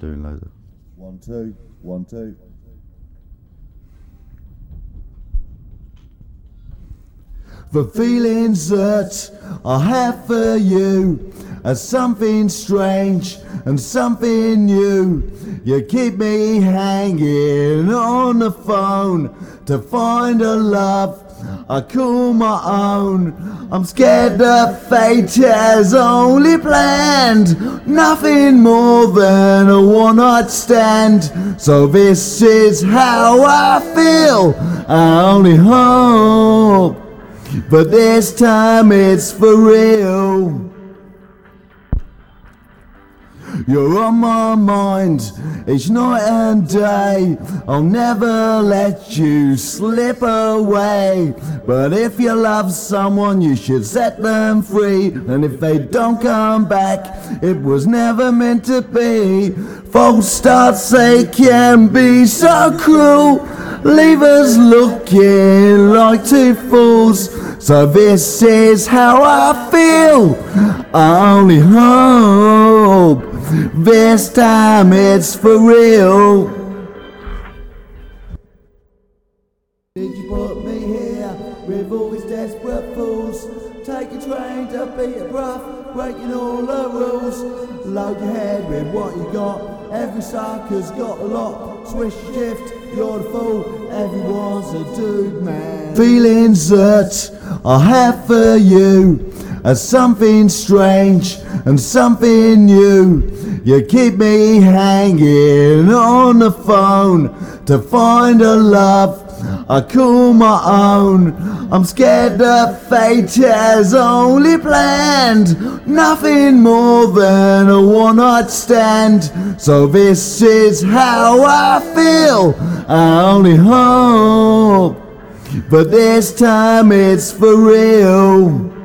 doing loads of. 1 2 1 2. The feelings that I have for you are something strange and something new. You keep me hanging on the phone to find a love I call my own. I'm scared that fate has only planned nothing more than a one-night stand. So this is how I feel. I only hope, but this time it's for real. You're on my mind each night and day. I'll never let you slip away. But if you love someone, you should set them free. And if they don't come back, it was never meant to be. False starts, they can be so cruel, leave us looking like two fools. So this is how I feel. I only hope this time it's for real. Did you put me here with all these desperate fools? Take a train to Peterborough, breaking all the rules. Load your head with what you got. Every sucker's got a lot. Swish shift, you're the fool. Everyone's a dude, man. Feelings that I have for you are something strange and something new. You keep me hanging on the phone to find a love I call my own. I'm scared that fate has only planned nothing more than a one-night stand. So this is how I feel. I only hope, but this time it's for real.